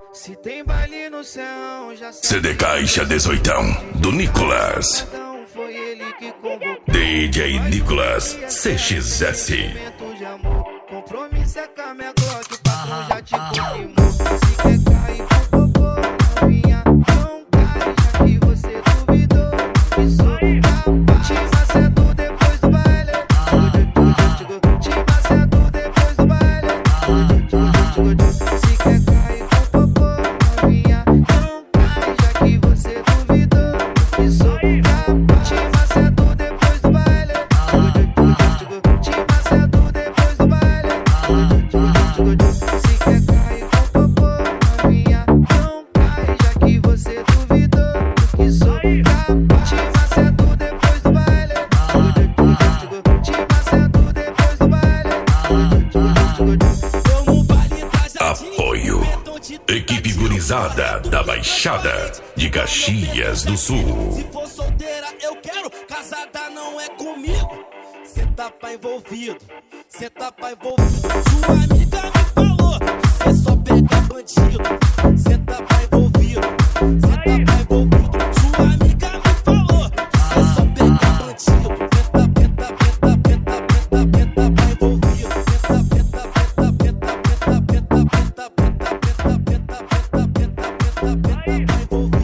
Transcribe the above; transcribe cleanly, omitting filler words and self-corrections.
Se tem baile no céu, já sabe. CD Caixa 18 do Nicolas. Foi ele que convocou. DJ Nicolas CXS. Compromisso é com a minha Glock, o patrão já te confirmou. Se quer cair com popô, novinha, não cai, já que você duvidou. Que sou capaz. Te macedo depois do baile. Te macedo depois do baile. Se quer cair com popô, novinha, não cai, já que você duvidou. Que sou capaz. Te macedo depois do baile. Te macedo depois do baile. Se quer cair com popô, novinha, não cai, já que você duvidou. Que sou capaz. Te macedo depois do baile. Te macedo depois do baile. Como o baile tá já. Apoio. Equipe gurizada da Baixada de Caxias do Sul. Se for solteira eu quero, casada não é comigo. Cê tá pra envolvido, cê tá pra envolvido. Sua amiga me falou que cê só pega bandido. Cê tá pra envolvido, cê tá pra envolvido. Sua amiga me falou que cê só pega bandido. Peta pra envolvido. Peta pra envolvido.